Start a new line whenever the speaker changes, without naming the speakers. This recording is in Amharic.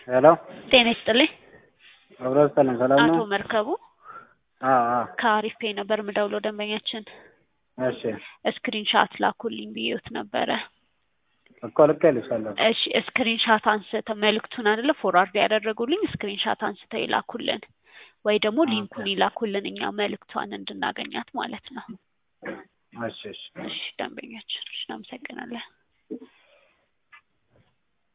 ሄሎ
ጤና ይስጥልኝ።
አብራር ሰላም ነው?
አቶ መርከቡ
አዎ
ከአሪፍ ፔይ ነበር የምደውለው ደንበኛችን
እሺ
ስክሪንሻት ላኩልኝ ብዬዎት ነበረ።
እኮ ልኬልሻለሁ።
እሺ ስክሪንሻት አንስተው መልእክቱን አይደለ ፎርዋርድ ያደረጉልኝ ስክሪንሻት አንስተው ይላኩልን ወይ ደግሞ ሊንኩን ይላኩልን እኛ መልእክቷን እንድናገኛት ማለት ነው።
እሺ
እሺ ደንበኛችን እናመሰግናለን።